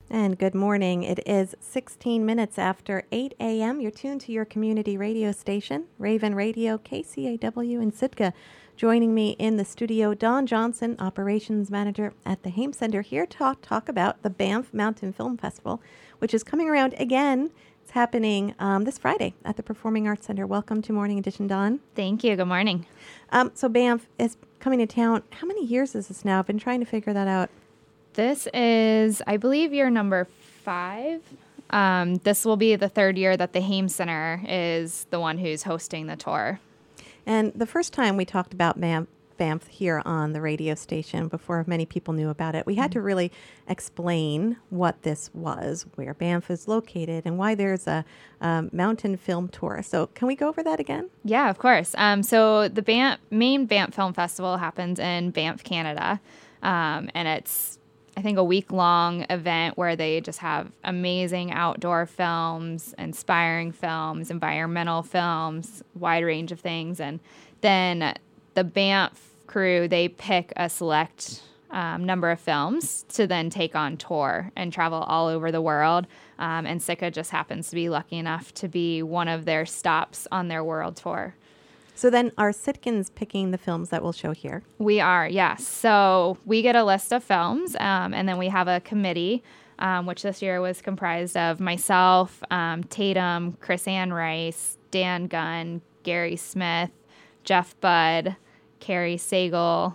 And good morning. It is 16 minutes after 8 a.m. You're tuned to your community radio station, Raven Radio, KCAW in Sitka. Joining me in the studio, Dawn Johnson, Operations Manager at the Haim Center, here to talk about the Banff Mountain Film Festival, which is coming around again. It's happening this Friday at the Performing Arts Center. Welcome to Morning Edition, Dawn. Thank you. Good morning. So Banff is coming to town. How many years is this now? I've been trying to figure that out. This is, I believe, year number 5. This will be the third year that the Haim Center is the one who's hosting the tour. And the first time we talked about Banff here on the radio station, before many people knew about it, we had to really explain what this was, where Banff is located, and why there's a mountain film tour. So can we go over that again? Yeah, of course. So the main Banff Film Festival happens in Banff, Canada, and it's, I think, a week-long event where they just have amazing outdoor films, inspiring films, environmental films, wide range of things. And then the Banff crew, they pick a select number of films to then take on tour and travel all over the world. And Sitka just happens to be lucky enough to be one of their stops on their world tour. So then are Sitkans picking the films that we'll show here? We are, yes. So we get a list of films, and then we have a committee, which this year was comprised of myself, Tatum, Chris Ann Rice, Dan Gunn, Gary Smith, Jeff Budd, Carrie Sagal.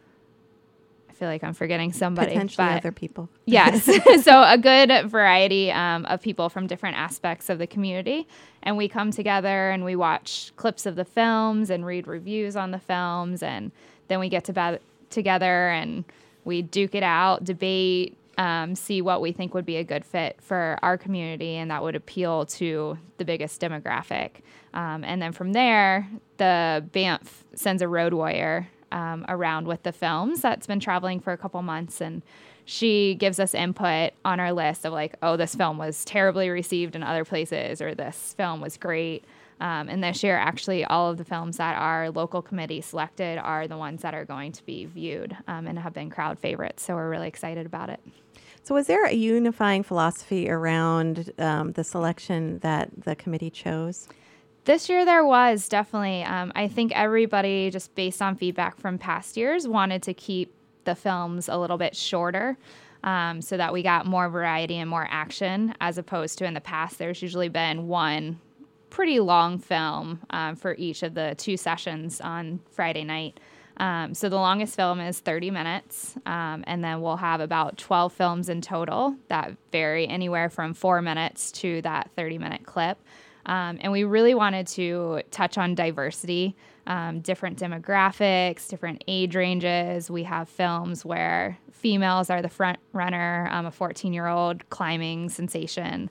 I feel like I'm forgetting somebody. Potentially other people. Yes. So a good variety of people from different aspects of the community. And we come together and we watch clips of the films and read reviews on the films. And then we get together and we duke it out, debate, see what we think would be a good fit for our community and that would appeal to the biggest demographic. And then from there, the Banff sends a road warrior around with the films that's been traveling for a couple months, and she gives us input on our list of like, oh, this film was terribly received in other places, or this film was great. And this year, actually, all of the films that our local committee selected are the ones that are going to be viewed and have been crowd favorites. So we're really excited about it. So was there a unifying philosophy around the selection that the committee chose? This year there was definitely. I think everybody, just based on feedback from past years, wanted to keep the films a little bit shorter so that we got more variety and more action, as opposed to in the past there's usually been one pretty long film for each of the 2 sessions on Friday night. So the longest film is 30 minutes, and then we'll have about 12 films in total that vary anywhere from 4 minutes to that 30-minute clip. And we really wanted to touch on diversity, different demographics, different age ranges. We have films where females are the front runner, a 14-year-old climbing sensation.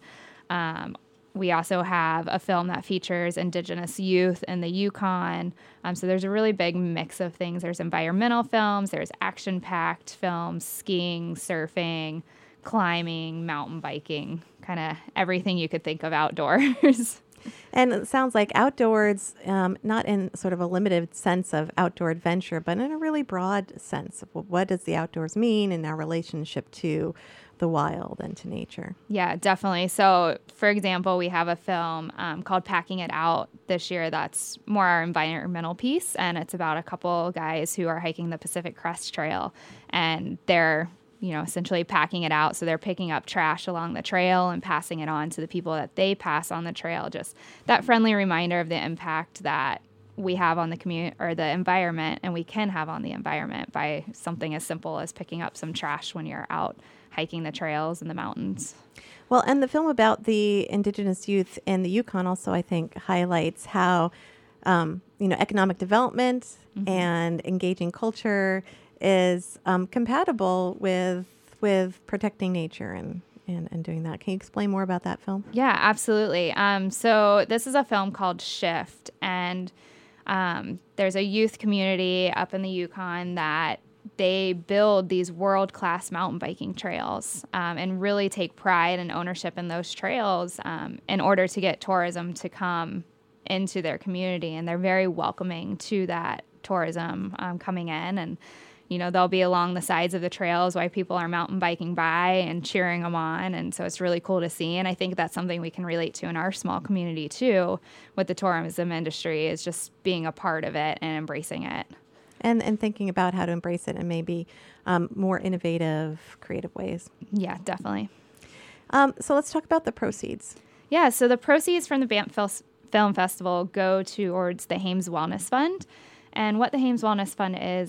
We also have a film that features Indigenous youth in the Yukon. So there's a really big mix of things. There's environmental films, there's action-packed films, skiing, surfing, climbing, mountain biking, kind of everything you could think of outdoors. And it sounds like outdoors, not in sort of a limited sense of outdoor adventure, but in a really broad sense of what does the outdoors mean in our relationship to the wild and to nature. Yeah, definitely. So, for example, we have a film called Packing It Out this year that's more our environmental piece, and it's about a couple guys who are hiking the Pacific Crest Trail, and they're essentially packing it out. So they're picking up trash along the trail and passing it on to the people that they pass on the trail. Just that friendly reminder of the impact that we have on the community or the environment, and we can have on the environment by something as simple as picking up some trash when you're out hiking the trails in the mountains. Well, and the film about the Indigenous youth in the Yukon also, I think, highlights how, economic development and engaging culture is compatible with protecting nature and doing that. Can you explain more about that film? Yeah, absolutely. So this is a film called Shift, and there's a youth community up in the Yukon that they build these world-class mountain biking trails and really take pride and ownership in those trails in order to get tourism to come into their community. And they're very welcoming to that tourism coming in. And they'll be along the sides of the trails while people are mountain biking by and cheering them on. And so it's really cool to see. And I think that's something we can relate to in our small community too, with the tourism industry, is just being a part of it and embracing it. And thinking about how to embrace it in maybe more innovative, creative ways. Yeah, definitely. So let's talk about the proceeds. Yeah, so the proceeds from the Banff Film Festival go towards the Hames Wellness Fund. And what the Hames Wellness Fund is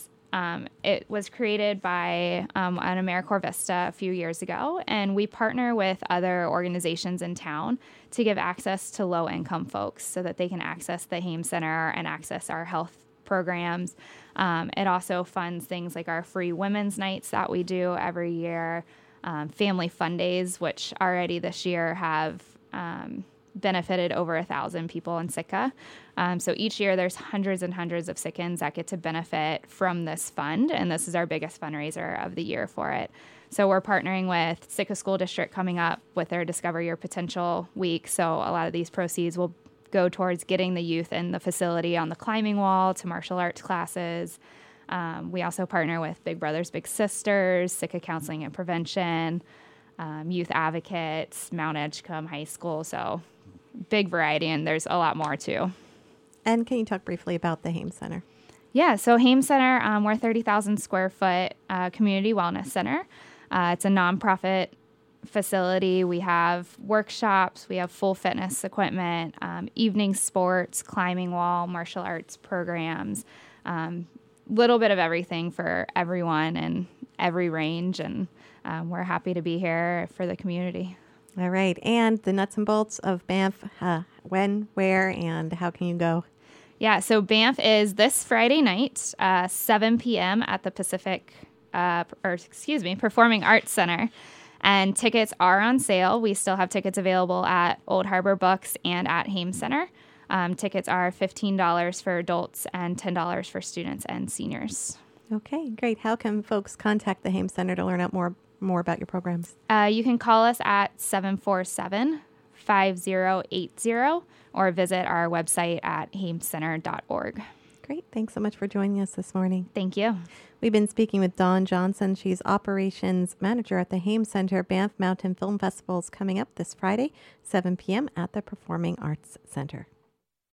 it was created by an AmeriCorps Vista a few years ago, and we partner with other organizations in town to give access to low-income folks so that they can access the Hames Center and access our health programs. It also funds things like our free women's nights that we do every year, family fun days, which already this year have benefited over 1,000 people in Sitka. So each year there's hundreds and hundreds of Sitkans that get to benefit from this fund, and this is our biggest fundraiser of the year for it. So we're partnering with Sitka School District coming up with their Discover Your Potential Week. So a lot of these proceeds will go towards getting the youth in the facility on the climbing wall to martial arts classes. We also partner with Big Brothers Big Sisters, Sitka Counseling and Prevention, Youth Advocates, Mount Edgecombe High School. So big variety, and there's a lot more too. And can you talk briefly about the Hames Center? Yeah, so Hames Center, we're a 30,000 square foot community wellness center. It's a nonprofit facility. We have workshops, we have full fitness equipment, evening sports, climbing wall, martial arts programs, little bit of everything for everyone and every range. And we're happy to be here for the community. All right. And the nuts and bolts of Banff, when, where, and how can you go? Yeah, so Banff is this Friday night, 7 p.m. at the Performing Arts Center. And tickets are on sale. We still have tickets available at Old Harbor Books and at Hames Center. Tickets are $15 for adults and $10 for students and seniors. Okay, great. How can folks contact the Hames Center to learn out more about your programs? You can call us at 747-5080 or visit our website at hamescenter.org. Great. Thanks so much for joining us this morning. Thank you. We've been speaking with Dawn Johnson. She's Operations Manager at the Hames Center. Banff Mountain Film Festival is coming up this Friday, 7 p.m. at the Performing Arts Center.